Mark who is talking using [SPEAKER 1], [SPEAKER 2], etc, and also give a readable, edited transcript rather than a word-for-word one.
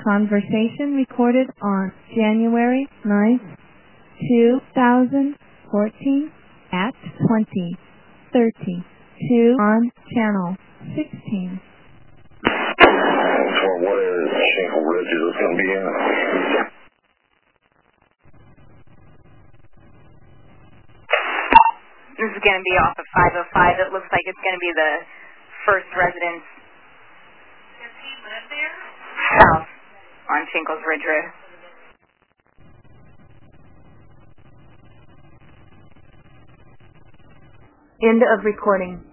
[SPEAKER 1] Conversation recorded on January 9th, 2014 at 20:32 on channel 16.
[SPEAKER 2] For what area of Shingle Ridge is this going to be in?
[SPEAKER 3] This is going to be off of 505. It looks like it's going to be the first residence.
[SPEAKER 4] Does he live there?
[SPEAKER 3] South on Shinkles Ridge Road.
[SPEAKER 1] End of recording.